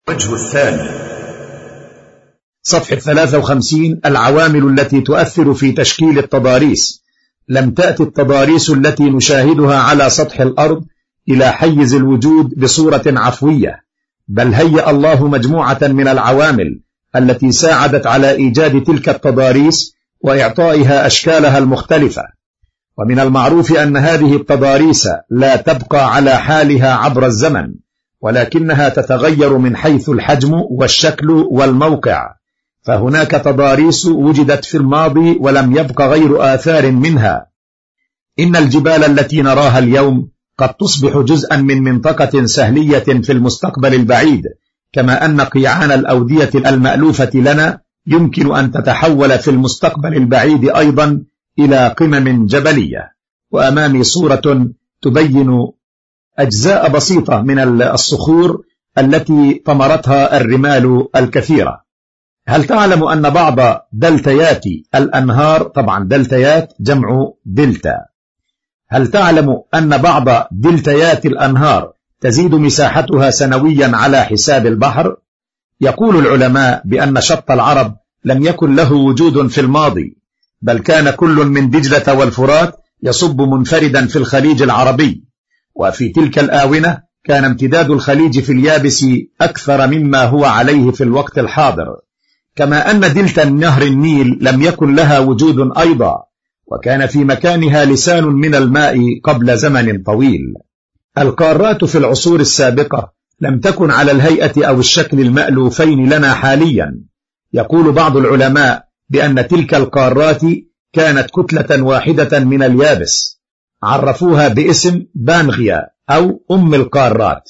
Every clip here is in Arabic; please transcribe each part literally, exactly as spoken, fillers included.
الوجه الثاني صفحة ثلاثة وخمسين. العوامل التي تؤثر في تشكيل التضاريس. لم تأتي التضاريس التي نشاهدها على سطح الأرض إلى حيز الوجود بصورة عفوية، بل هيأ الله مجموعة من العوامل التي ساعدت على إيجاد تلك التضاريس وإعطائها أشكالها المختلفة. ومن المعروف أن هذه التضاريس لا تبقى على حالها عبر الزمن، ولكنها تتغير من حيث الحجم والشكل والموقع، فهناك تضاريس وجدت في الماضي ولم يبق غير آثار منها. إن الجبال التي نراها اليوم قد تصبح جزءا من منطقة سهلية في المستقبل البعيد، كما أن قيعان الأودية المألوفة لنا يمكن أن تتحول في المستقبل البعيد أيضا إلى قمم جبلية. وأمامي صورة تبين أجزاء بسيطة من الصخور التي طمرتها الرمال الكثيرة. هل تعلم أن بعض دلتيات الأنهار، طبعا دلتيات جمع دلتا، هل تعلم أن بعض دلتيات الأنهار تزيد مساحتها سنويا على حساب البحر؟ يقول العلماء بأن شط العرب لم يكن له وجود في الماضي، بل كان كل من دجلة والفرات يصب منفردا في الخليج العربي، وفي تلك الآونة كان امتداد الخليج في اليابس أكثر مما هو عليه في الوقت الحاضر، كما أن دلتا نهر النيل لم يكن لها وجود أيضا، وكان في مكانها لسان من الماء قبل زمن طويل. القارات في العصور السابقة لم تكن على الهيئة أو الشكل المألوفين لنا حاليا. يقول بعض العلماء بأن تلك القارات كانت كتلة واحدة من اليابس، عرفوها باسم بانغيا أو أم القارات.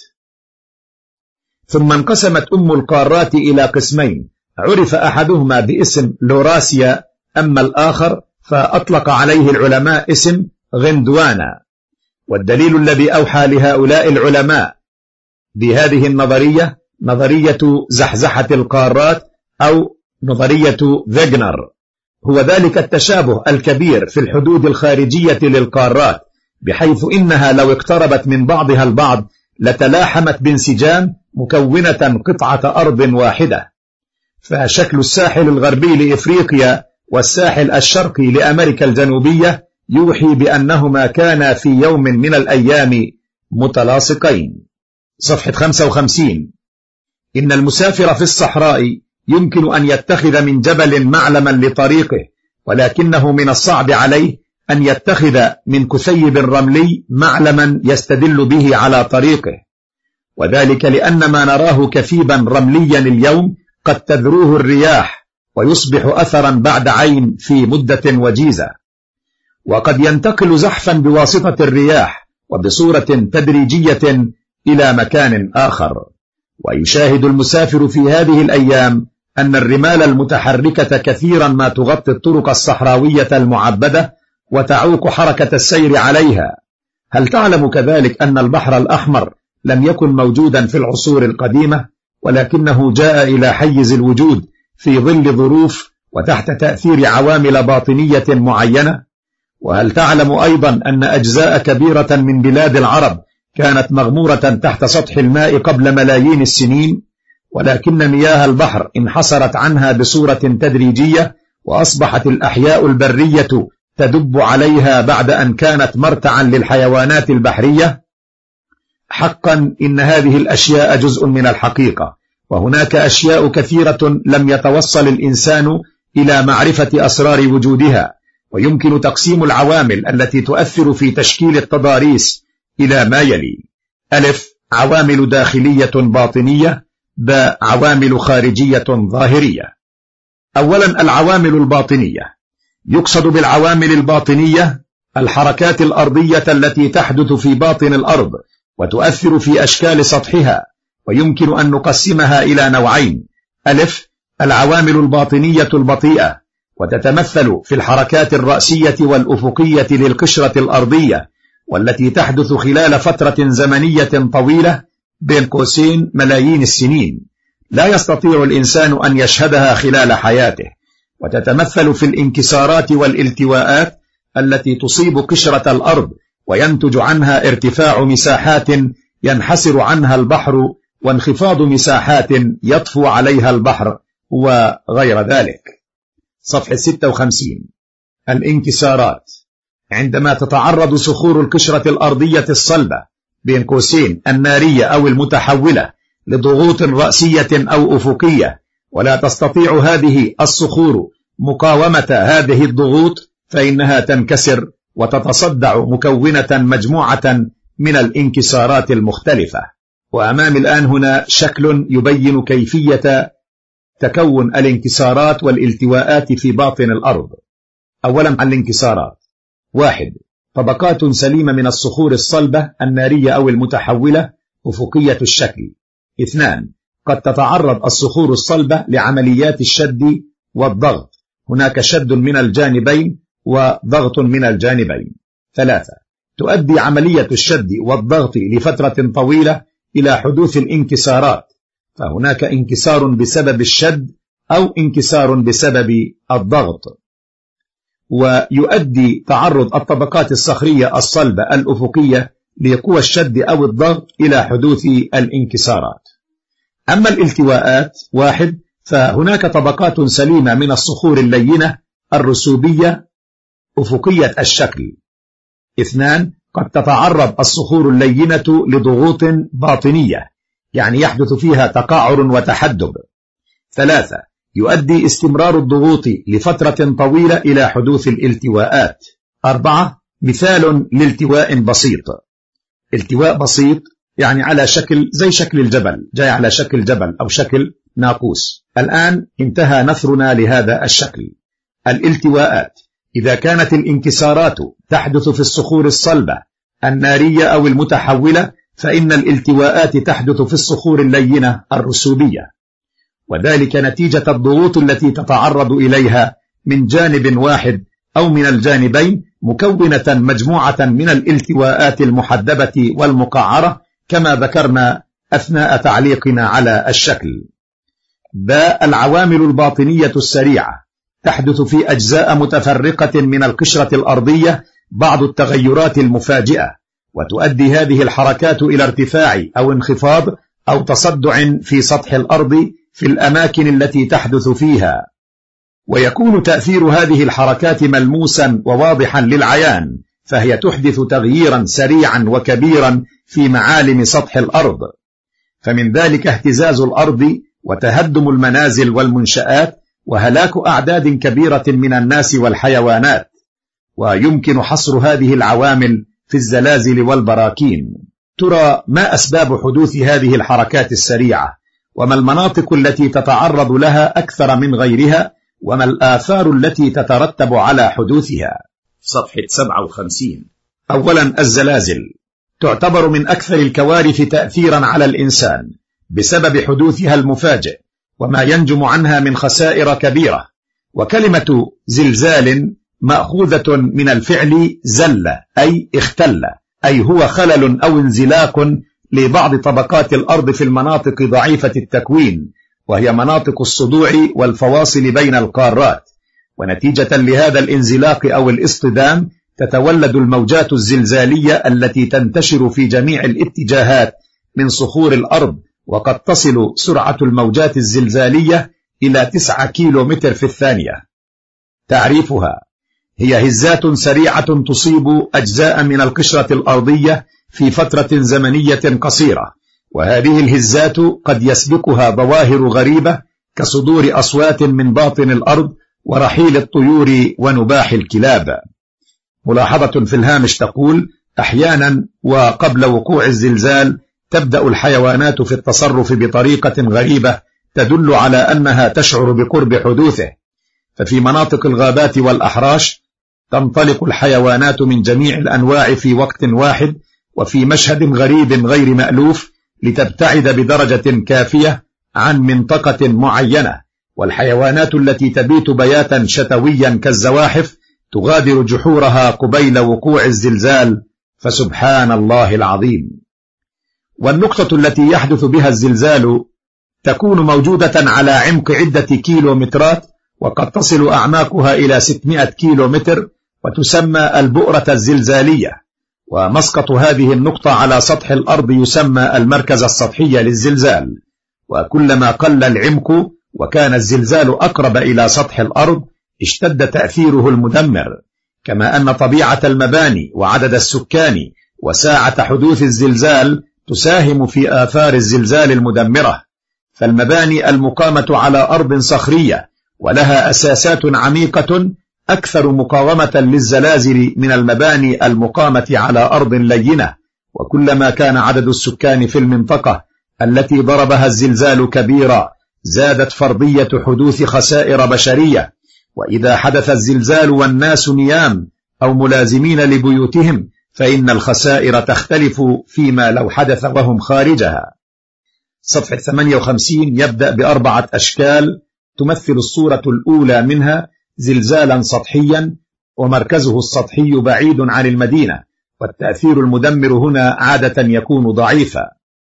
ثم انقسمت أم القارات إلى قسمين، عرف أحدهما باسم لوراسيا، أما الآخر فأطلق عليه العلماء اسم غندوانا. والدليل الذي أوحى لهؤلاء العلماء بهذه النظرية نظرية زحزحة القارات أو نظرية فيغنر، هو ذلك التشابه الكبير في الحدود الخارجية للقارات، بحيث إنها لو اقتربت من بعضها البعض لتلاحمت بانسجام مكونة قطعة أرض واحدة. فشكل الساحل الغربي لإفريقيا والساحل الشرقي لأمريكا الجنوبية يوحي بأنهما كانا في يوم من الأيام متلاصقين. صفحة خمسة وخمسين. إن المسافر في الصحراء يمكن أن يتخذ من جبل معلما لطريقه، ولكنه من الصعب عليه أن يتخذ من كثيب رملي معلما يستدل به على طريقه، وذلك لأن ما نراه كثيبا رمليا اليوم قد تذروه الرياح ويصبح أثرا بعد عين في مدة وجيزة، وقد ينتقل زحفا بواسطة الرياح وبصورة تدريجية إلى مكان آخر. ويشاهد المسافر في هذه الأيام أن الرمال المتحركة كثيرا ما تغطي الطرق الصحراوية المعبدة وتعوق حركة السير عليها. هل تعلم كذلك أن البحر الأحمر لم يكن موجودا في العصور القديمة، ولكنه جاء إلى حيز الوجود في ظل ظروف وتحت تأثير عوامل باطنية معينة؟ وهل تعلم أيضا أن أجزاء كبيرة من بلاد العرب كانت مغمورة تحت سطح الماء قبل ملايين السنين، ولكن مياه البحر انحسرت عنها بصورة تدريجية، وأصبحت الأحياء البرية تدب عليها بعد أن كانت مرتعا للحيوانات البحرية؟ حقا إن هذه الأشياء جزء من الحقيقة، وهناك أشياء كثيرة لم يتوصل الإنسان إلى معرفة أسرار وجودها. ويمكن تقسيم العوامل التي تؤثر في تشكيل التضاريس إلى ما يلي: ألف، عوامل داخلية باطنية. ب، عوامل خارجية ظاهرية. أولا، العوامل الباطنية. يقصد بالعوامل الباطنية الحركات الأرضية التي تحدث في باطن الأرض وتؤثر في أشكال سطحها، ويمكن أن نقسمها إلى نوعين: ألف، العوامل الباطنية البطيئة، وتتمثل في الحركات الرأسية والأفقية للقشرة الأرضية، والتي تحدث خلال فترة زمنية طويلة بين قوسين ملايين السنين، لا يستطيع الإنسان أن يشهدها خلال حياته، وتتمثل في الانكسارات والالتواءات التي تصيب قشرة الأرض وينتج عنها ارتفاع مساحات ينحسر عنها البحر وانخفاض مساحات يطفو عليها البحر وغير ذلك. صفحة ستة وخمسين. الانكسارات. عندما تتعرض صخور القشرة الأرضية الصلبة بين قوسين النارية أو المتحولة لضغوط رأسية أو أفقية، ولا تستطيع هذه الصخور مقاومة هذه الضغوط، فإنها تنكسر وتتصدع مكونة مجموعة من الانكسارات المختلفة. وأمام الآن هنا شكل يبين كيفية تكون الانكسارات والالتواءات في باطن الأرض. أولا الانكسارات. واحد، طبقات سليمة من الصخور الصلبة النارية أو المتحولة أفقية الشكل. اثنان، قد تتعرض الصخور الصلبة لعمليات الشد والضغط، هناك شد من الجانبين وضغط من الجانبين. ثلاثة، تؤدي عملية الشد والضغط لفترة طويلة إلى حدوث الانكسارات، فهناك انكسار بسبب الشد أو انكسار بسبب الضغط. ويؤدي تعرض الطبقات الصخرية الصلبة الأفقية لقوى الشد أو الضغط إلى حدوث الانكسارات. أما الالتواءات، واحد، فهناك طبقات سليمة من الصخور اللينة الرسوبية أفقية الشكل. اثنان، قد تتعرض الصخور اللينة لضغوط باطنية، يعني يحدث فيها تقعر وتحدب. ثلاثة، يؤدي استمرار الضغوط لفترة طويلة إلى حدوث الالتواءات. أربعة، مثال لالتواء بسيط. التواء بسيط يعني على شكل زي شكل الجبل، جاي على شكل جبل أو شكل ناقوس. الآن انتهى نثرنا لهذا الشكل. الالتواءات: إذا كانت الانكسارات تحدث في الصخور الصلبة النارية أو المتحولة، فإن الالتواءات تحدث في الصخور اللينة الرسوبية، وذلك نتيجة الضغوط التي تتعرض إليها من جانب واحد أو من الجانبين، مكونة مجموعة من الالتواءات المحدبة والمقعرة كما ذكرنا أثناء تعليقنا على الشكل. باء العوامل الباطنية السريعة: تحدث في أجزاء متفرقة من القشرة الأرضية بعض التغيرات المفاجئة، وتؤدي هذه الحركات إلى ارتفاع أو انخفاض أو تصدع في سطح الأرض في الأماكن التي تحدث فيها، ويكون تأثير هذه الحركات ملموسا وواضحا للعيان، فهي تحدث تغييرا سريعا وكبيرا في معالم سطح الأرض، فمن ذلك اهتزاز الأرض وتهدم المنازل والمنشآت وهلاك أعداد كبيرة من الناس والحيوانات. ويمكن حصر هذه العوامل في الزلازل والبراكين. ترى ما أسباب حدوث هذه الحركات السريعة؟ وما المناطق التي تتعرض لها أكثر من غيرها؟ وما الآثار التي تترتب على حدوثها؟ صفحة سبعة وخمسين. أولا، الزلازل تعتبر من أكثر الكوارث تأثيرا على الإنسان بسبب حدوثها المفاجئ وما ينجم عنها من خسائر كبيرة. وكلمة زلزال مأخوذة من الفعل زل أي اختل، أي هو خلل أو انزلاق لبعض طبقات الأرض في المناطق ضعيفة التكوين، وهي مناطق الصدوع والفواصل بين القارات. ونتيجة لهذا الانزلاق أو الاصطدام تتولد الموجات الزلزالية التي تنتشر في جميع الاتجاهات من صخور الأرض، وقد تصل سرعة الموجات الزلزالية إلى تسعة كيلو متر في الثانية. تعريفها: هي هزات سريعة تصيب أجزاء من القشرة الأرضية في فترة زمنية قصيرة، وهذه الهزات قد يسبقها ظواهر غريبة كصدور أصوات من باطن الأرض ورحيل الطيور ونباح الكلاب. ملاحظة في الهامش تقول: أحيانا وقبل وقوع الزلزال تبدأ الحيوانات في التصرف بطريقة غريبة تدل على أنها تشعر بقرب حدوثه، ففي مناطق الغابات والأحراش تنطلق الحيوانات من جميع الأنواع في وقت واحد وفي مشهد غريب غير مألوف لتبتعد بدرجة كافية عن منطقة معينة، والحيوانات التي تبيت بياتا شتويا كالزواحف تغادر جحورها قبيل وقوع الزلزال، فسبحان الله العظيم. والنقطة التي يحدث بها الزلزال تكون موجودة على عمق عدة كيلومترات، وقد تصل أعماقها إلى ستمائة كيلومتر، وتسمى البؤرة الزلزالية. ومسقط هذه النقطة على سطح الأرض يسمى المركز السطحي للزلزال. وكلما قل العمق وكان الزلزال أقرب إلى سطح الأرض اشتد تأثيره المدمر، كما أن طبيعة المباني وعدد السكان وساعة حدوث الزلزال تساهم في آثار الزلزال المدمرة. فالمباني المقامة على أرض صخرية ولها أساسات عميقة أكثر مقاومة للزلازل من المباني المقامة على أرض لينة. وكلما كان عدد السكان في المنطقة التي ضربها الزلزال كبيرا زادت فرضية حدوث خسائر بشرية. وإذا حدث الزلزال والناس نيام أو ملازمين لبيوتهم فإن الخسائر تختلف فيما لو حدث وهم خارجها. صفحة ثمانية وخمسين يبدأ بأربعة أشكال تمثل الصورة الأولى منها زلزالا سطحيا ومركزه السطحي بعيد عن المدينة، والتأثير المدمر هنا عادة يكون ضعيفا.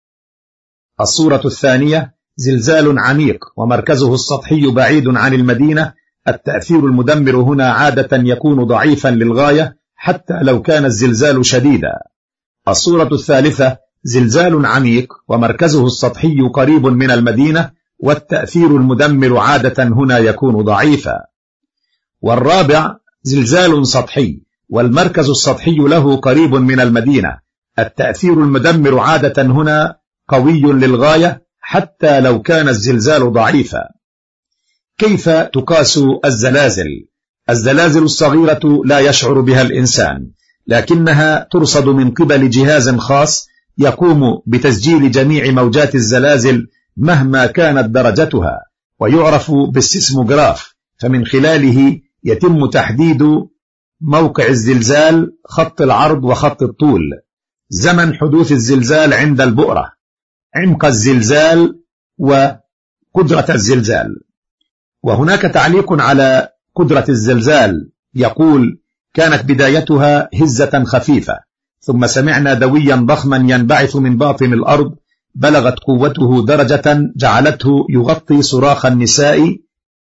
الصورة الثانية زلزال عميق ومركزه السطحي بعيد عن المدينة، التأثير المدمر هنا عادة يكون ضعيفا للغاية حتى لو كان الزلزال شديدا. الصورة الثالثة زلزال عميق ومركزه السطحي قريب من المدينة، والتأثير المدمر عادة هنا يكون ضعيفا. والرابع زلزال سطحي والمركز السطحي له قريب من المدينة، التأثير المدمر عادة هنا قوي للغاية حتى لو كان الزلزال ضعيفا. كيف تقاس الزلازل؟ الزلازل الصغيرة لا يشعر بها الإنسان، لكنها ترصد من قبل جهاز خاص يقوم بتسجيل جميع موجات الزلازل مهما كانت درجتها، ويعرف بالسيسموغراف، فمن خلاله يتم تحديد موقع الزلزال، خط العرض وخط الطول، زمن حدوث الزلزال عند البؤرة، عمق الزلزال وقدرة الزلزال. وهناك تعليق على قدرة الزلزال يقول: كانت بدايتها هزة خفيفة، ثم سمعنا دويا ضخما ينبعث من باطن الأرض، بلغت قوته درجة جعلته يغطي صراخ النساء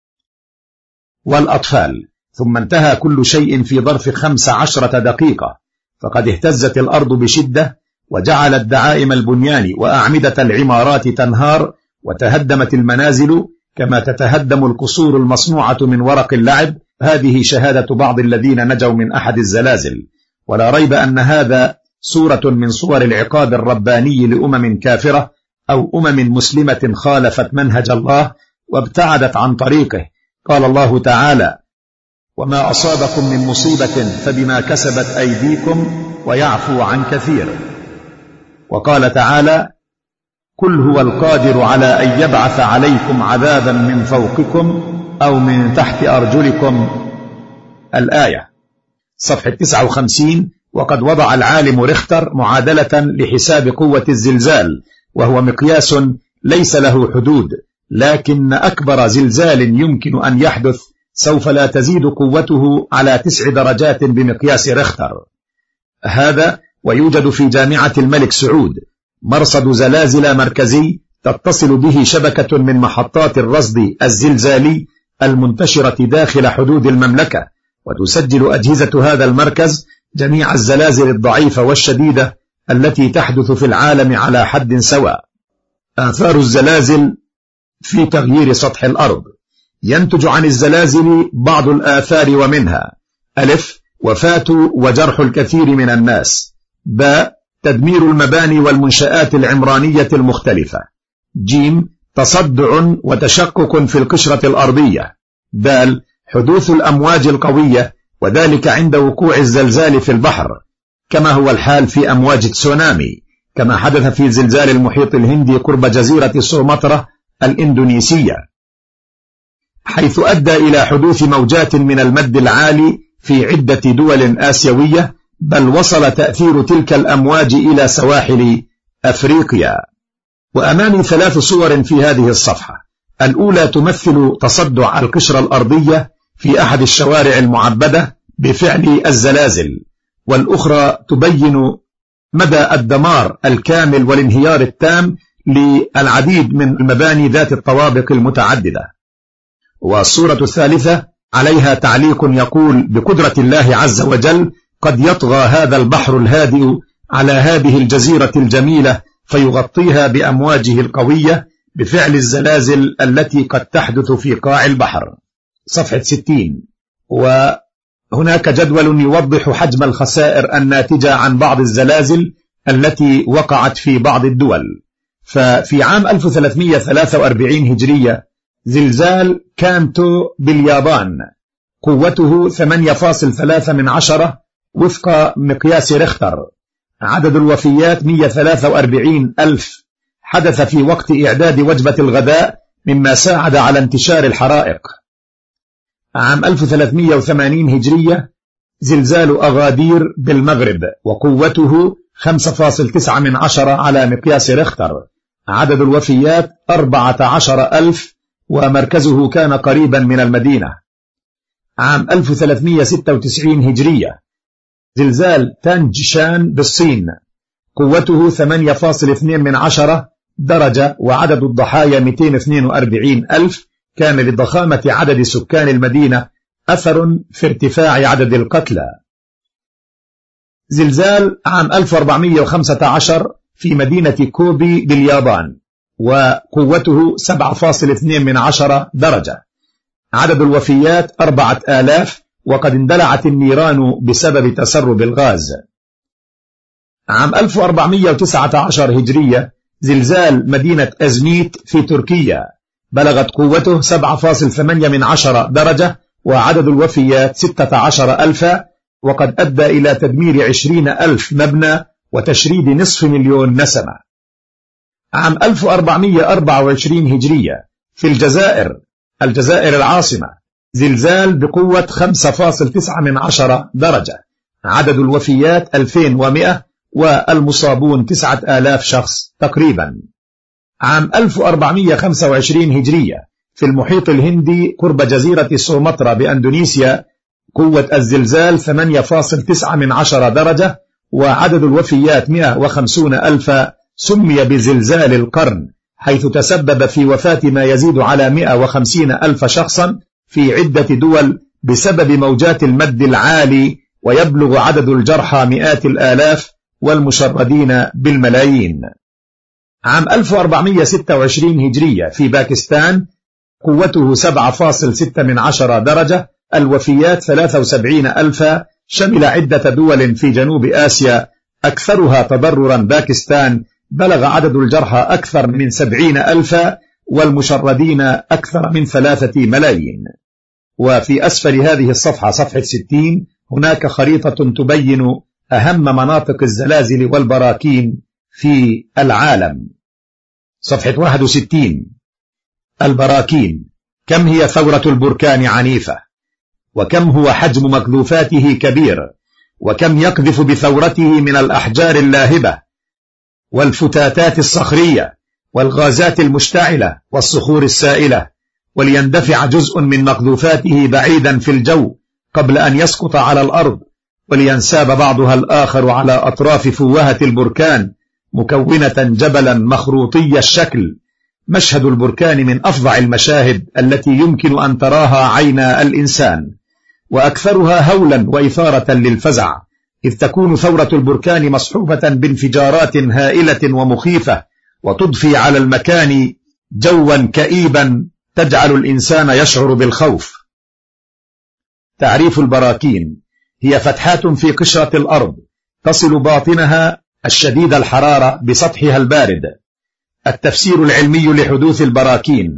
والأطفال، ثم انتهى كل شيء في ظرف خمس عشرة دقيقة، فقد اهتزت الأرض بشدة وجعلت دعائم البنيان وأعمدة العمارات تنهار، وتهدمت المنازل كما تتهدم القصور المصنوعة من ورق اللعب. هذه شهادة بعض الذين نجوا من أحد الزلازل. ولا ريب أن هذا صورة من صور العقاب الرباني لأمم كافرة أو أمم مسلمة خالفت منهج الله وابتعدت عن طريقه. قال الله تعالى: وما أصابكم من مصيبة فبما كسبت أيديكم ويعفو عن كثير. وقال تعالى: قل هو القادر على أن يبعث عليكم عذابا من فوقكم أو من تحت أرجلكم. الآية. صفحة تسعة وخمسين. وقد وضع العالم ريختر معادلة لحساب قوة الزلزال، وهو مقياس ليس له حدود، لكن أكبر زلزال يمكن أن يحدث سوف لا تزيد قوته على تسع درجات بمقياس ريختر. هذا ويوجد في جامعة الملك سعود مرصد زلازل مركزي تتصل به شبكة من محطات الرصد الزلزالي المنتشرة داخل حدود المملكة، وتسجل أجهزة هذا المركز جميع الزلازل الضعيفة والشديدة التي تحدث في العالم على حد سواء. آثار الزلازل في تغيير سطح الأرض. ينتج عن الزلازل بعض الآثار، ومنها: ألف وفاة وجرح الكثير من الناس، ب تدمير المباني والمنشآت العمرانية المختلفة، جيم تصدع وتشقق في القشرة الأرضية، د حدوث الأمواج القوية، وذلك عند وقوع الزلزال في البحر، كما هو الحال في أمواج تسونامي، كما حدث في زلزال المحيط الهندي قرب جزيرة سومطرة الإندونيسية، حيث أدى إلى حدوث موجات من المد العالي في عدة دول آسيوية، بل وصل تأثير تلك الأمواج إلى سواحل أفريقيا. وأمامي ثلاث صور في هذه الصفحة. الأولى تمثل تصدع القشرة الأرضية في أحد الشوارع المعبدة بفعل الزلازل، والأخرى تبين مدى الدمار الكامل والانهيار التام للعديد من المباني ذات الطوابق المتعددة. والصورة الثالثة عليها تعليق يقول: بقدرة الله عز وجل قد يطغى هذا البحر الهادئ على هذه الجزيرة الجميلة فيغطيها بأمواجه القوية بفعل الزلازل التي قد تحدث في قاع البحر. صفحة ستين. وهناك جدول يوضح حجم الخسائر الناتجة عن بعض الزلازل التي وقعت في بعض الدول. ففي عام ألف وثلاثمئة وثلاثة وأربعين هجرية زلزال كانتو باليابان قوته ثمانية فاصلة ثلاثة من عشرة وفق مقياس ريختر، عدد الوفيات مئة وثلاثة وأربعين ألف، حدث في وقت إعداد وجبة الغداء مما ساعد على انتشار الحرائق. عام ألف وثلاثمئة وثمانين هجرية زلزال أغادير بالمغرب وقوته خمسة فاصلة تسعة من عشرة على مقياس ريختر، عدد الوفيات أربعة عشر ألف ومركزه كان قريبا من المدينة. عام ألف وثلاثمئة وستة وتسعين هجرية زلزال تانجشان بالصين قوته ثمانية فاصلة اثنين من عشرة درجة وعدد الضحايا مئتين واثنين وأربعين ألف، كان لضخامة عدد سكان المدينة أثر في ارتفاع عدد القتلى. زلزال عام ألف وأربعمئة وخمسة عشر في مدينة كوبي باليابان وقوته سبعة فاصلة اثنين من عشرة درجة، عدد الوفيات أربعة آلاف وقد اندلعت النيران بسبب تسرب الغاز. عام ألف وأربعمئة وتسعة عشر هجرية زلزال مدينة أزميت في تركيا بلغت قوته سبعة فاصلة ثمانية من عشرة درجة وعدد الوفيات ستة عشر ألفا، وقد أدى إلى تدمير عشرين ألف مبنى وتشريد نصف مليون نسمة. عام ألف وأربعمئة وأربعة وعشرين هجرية في الجزائر الجزائر العاصمة زلزال بقوة خمسة فاصلة تسعة من عشرة درجة، عدد الوفيات ألفين ومئة والمصابون تسعة آلاف شخص تقريبا. عام ألف وأربعمئة وخمسة وعشرين هجرية في المحيط الهندي قرب جزيرة سومطرة بأندونيسيا قوة الزلزال ثمانية فاصلة تسعة من عشرة درجة وعدد الوفيات مئة وخمسين ألفا، سمي بزلزال القرن حيث تسبب في وفاة ما يزيد على مئة وخمسين ألف شخصا في عدة دول بسبب موجات المد العالي، ويبلغ عدد الجرحى مئات الآلاف والمشردين بالملايين. عام ألف وأربعمئة وستة وعشرين هجرية في باكستان قوته سبعة فاصلة ستة من عشرة درجة، الوفيات ثلاثة وسبعين ألفا، شمل عدة دول في جنوب آسيا أكثرها تضررا باكستان بلغ عدد الجرحى أكثر من سبعين ألفا والمشردين أكثر من ثلاثة ملايين. وفي أسفل هذه الصفحة صفحة ستين هناك خريطة تبين أهم مناطق الزلازل والبراكين في العالم. صفحة واحد وستين. البراكين، كم هي ثورة البركان عنيفة، وكم هو حجم مكذوفاته كبير، وكم يقذف بثورته من الأحجار اللاهبة والفتاتات الصخرية والغازات المشتعلة والصخور السائلة، وليندفع جزء من مقذوفاته بعيدا في الجو قبل أن يسقط على الأرض، ولينساب بعضها الآخر على أطراف فوهة البركان مكونة جبلا مخروطي الشكل. مشهد البركان من أفظع المشاهد التي يمكن أن تراها عين الإنسان، وأكثرها هولا وإثارة للفزع، إذ تكون ثورة البركان مصحوبة بانفجارات هائلة ومخيفة وتضفي على المكان جوا كئيبا تجعل الإنسان يشعر بالخوف. تعريف البراكين: هي فتحات في قشرة الأرض تصل باطنها الشديد الحرارة بسطحها البارد. التفسير العلمي لحدوث البراكين: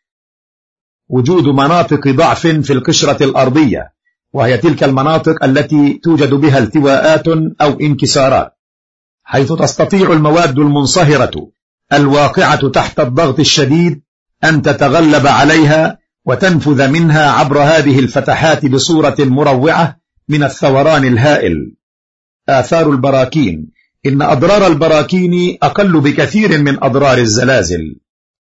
وجود مناطق ضعف في القشرة الأرضية، وهي تلك المناطق التي توجد بها التواءات أو انكسارات، حيث تستطيع المواد المنصهرة الواقعة تحت الضغط الشديد أن تتغلب عليها وتنفذ منها عبر هذه الفتحات بصورة مروعة من الثوران الهائل. آثار البراكين: إن أضرار البراكين أقل بكثير من أضرار الزلازل،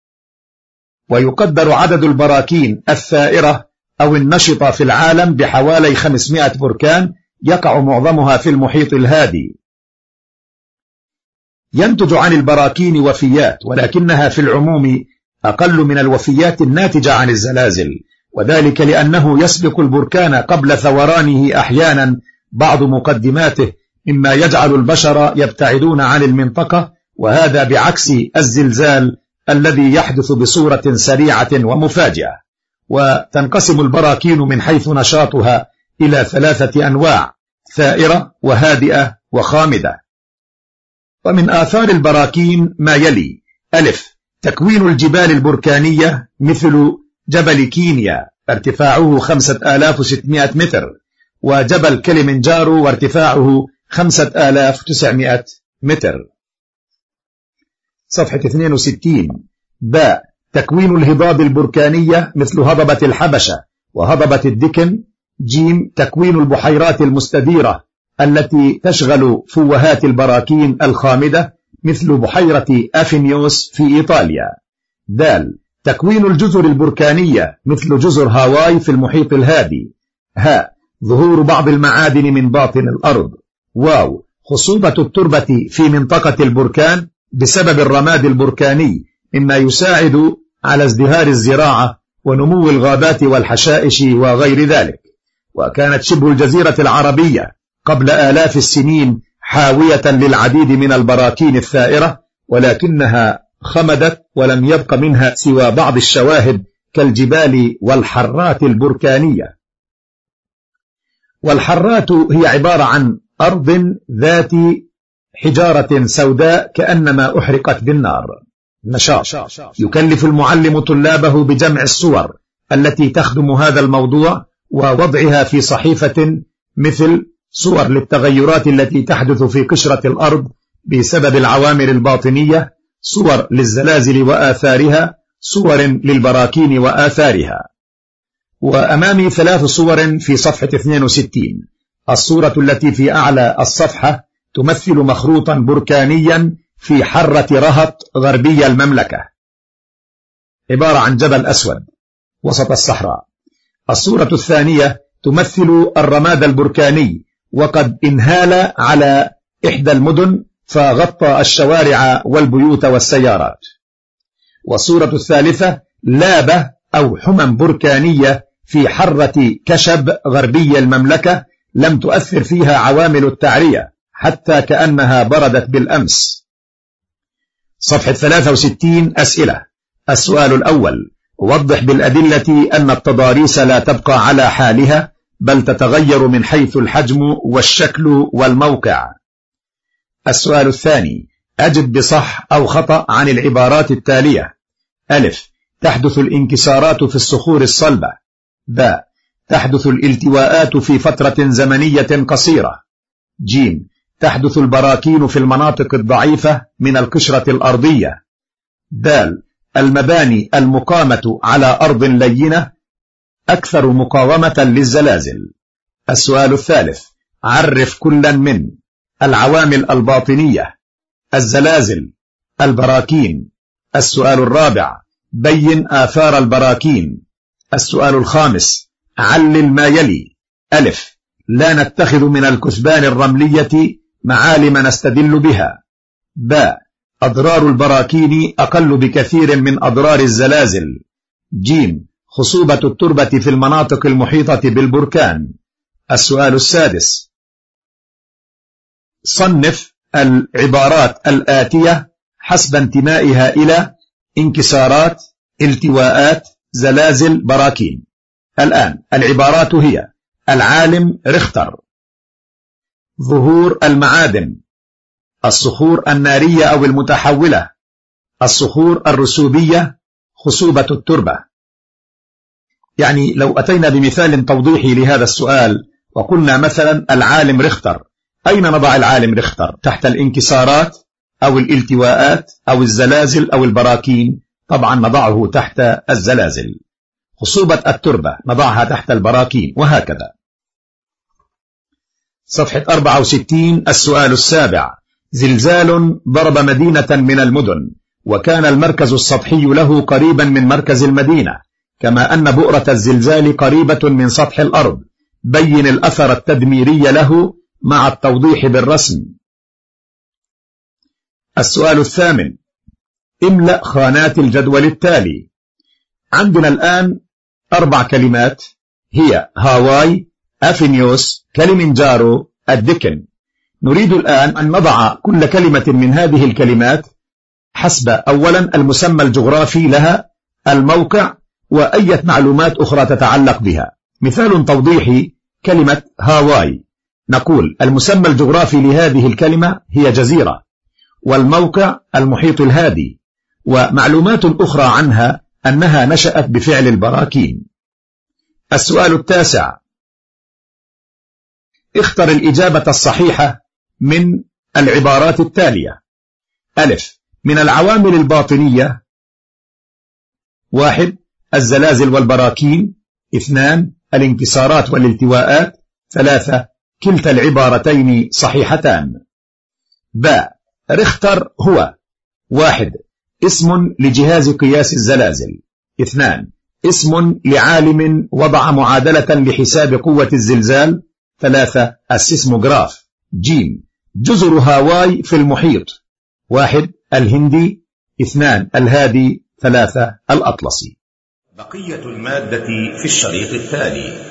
ويقدر عدد البراكين الثائرة أو النشطة في العالم بحوالي خمسمائة بركان، يقع معظمها في المحيط الهادي. ينتج عن البراكين وفيات، ولكنها في العموم أقل من الوفيات الناتجة عن الزلازل، وذلك لأنه يسبق البركان قبل ثورانه أحيانا بعض مقدماته مما يجعل البشر يبتعدون عن المنطقة، وهذا بعكس الزلزال الذي يحدث بصورة سريعة ومفاجئة. وتنقسم البراكين من حيث نشاطها إلى ثلاثة أنواع: ثائرة وهادئة وخامدة. ومن آثار البراكين ما يلي: ألف، تكوين الجبال البركانية مثل جبل كينيا ارتفاعه خمسة آلاف وستمائة متر، وجبل كليمنجارو وارتفاعه خمسة آلاف وتسعمائة متر. صفحة اثنين وستين. باء، تكوين الهضاب البركانية مثل هضبة الحبشة وهضبة الدكن. جيم، تكوين البحيرات المستديرة التي تشغل فوهات البراكين الخامدة مثل بحيرة أفينيوس في إيطاليا. دال، تكوين الجزر البركانية مثل جزر هاواي في المحيط الهادي. هاء، ظهور بعض المعادن من باطن الأرض. واو، خصوبة التربة في منطقة البركان بسبب الرماد البركاني مما يساعد على ازدهار الزراعة ونمو الغابات والحشائش وغير ذلك. وكانت شبه الجزيرة العربية قبل آلاف السنين حاوية للعديد من البراكين الثائرة، ولكنها خمدت ولم يبق منها سوى بعض الشواهد كالجبال والحرات البركانية. والحرات هي عبارة عن أرض ذات حجارة سوداء كأنما أحرقت بالنار. نشاط، يكلف المعلم طلابه بجمع الصور التي تخدم هذا الموضوع ووضعها في صحيفة، مثل صور للتغيرات التي تحدث في قشرة الأرض بسبب العوامل الباطنية، صور للزلازل وآثارها، صور للبراكين وآثارها. وأمامي ثلاث صور في صفحة اثنين وستين. الصورة التي في أعلى الصفحة تمثل مخروطا بركانيا في حرة رهط غربية المملكة، عبارة عن جبل أسود وسط الصحراء. الصورة الثانية تمثل الرماد البركاني وقد انهال على إحدى المدن فغطى الشوارع والبيوت والسيارات. والصورة الثالثة لابة أو حمم بركانية في حرة كشب غربي المملكة لم تؤثر فيها عوامل التعرية حتى كأنها بردت بالأمس. صفحة ثلاثة وستين. أسئلة. السؤال الأول: وضح بالأدلة أن التضاريس لا تبقى على حالها بل تتغير من حيث الحجم والشكل والموقع. السؤال الثاني: أجب بصح أو خطأ عن العبارات التالية. ألف، تحدث الانكسارات في الصخور الصلبة. باء، تحدث الالتواءات في فترة زمنية قصيرة. جيم، تحدث البراكين في المناطق الضعيفة من القشرة الأرضية. دال، المباني المقامة على أرض لينة أكثر مقاومة للزلازل. السؤال الثالث: عرف كلا من العوامل الباطنية، الزلازل، البراكين. السؤال الرابع: بين آثار البراكين. السؤال الخامس: علل ما يلي. ألف، لا نتخذ من الكثبان الرملية معالم نستدل بها. باء، أضرار البراكين أقل بكثير من أضرار الزلازل. جيم، خصوبة التربة في المناطق المحيطة بالبركان. السؤال السادس: صنف العبارات الآتية حسب انتمائها إلى انكسارات، التواءات، زلازل، براكين. الآن العبارات هي: العالم ريختر، ظهور المعادن، الصخور النارية أو المتحولة، الصخور الرسوبية، خصوبة التربة. يعني لو أتينا بمثال توضيحي لهذا السؤال وقلنا مثلا العالم ريختر، أين نضع العالم ريختر؟ تحت الانكسارات أو الالتواءات أو الزلازل أو البراكين؟ طبعا نضعه تحت الزلازل. خصوبة التربة نضعها تحت البراكين، وهكذا. صفحة أربعة وستين. السؤال السابع: زلزال ضرب مدينة من المدن، وكان المركز السطحي له قريبا من مركز المدينة، كما أن بؤرة الزلزال قريبة من سطح الأرض. بين الأثر التدميري له مع التوضيح بالرسم. السؤال الثامن: املأ خانات الجدول التالي. عندنا الآن أربع كلمات هي هاواي، أفينيوس، كليمنجارو الدكن. نريد الآن أن نضع كل كلمة من هذه الكلمات حسب أولا المسمى الجغرافي لها، الموقع، وأي معلومات أخرى تتعلق بها. مثال توضيحي: كلمة هاواي، نقول المسمى الجغرافي لهذه الكلمة هي جزيرة، والموقع المحيط الهادي، ومعلومات أخرى عنها أنها نشأت بفعل البراكين. السؤال التاسع: اختر الإجابة الصحيحة من العبارات التالية. ألف: من العوامل الباطنية: واحد الزلازل والبراكين، اثنان الانكسارات والالتواءات، ثلاثة كلتا العبارتين صحيحتان. باء: ريختر هو: واحد اسم لجهاز قياس الزلازل، اثنان اسم لعالم وضع معادلة لحساب قوة الزلزال، ثلاثة السيسموغراف. جيم: جزر هاواي في المحيط، واحد الهندي، اثنان الهادي، ثلاثة الأطلسي. بقية المادة في الشريط التالي.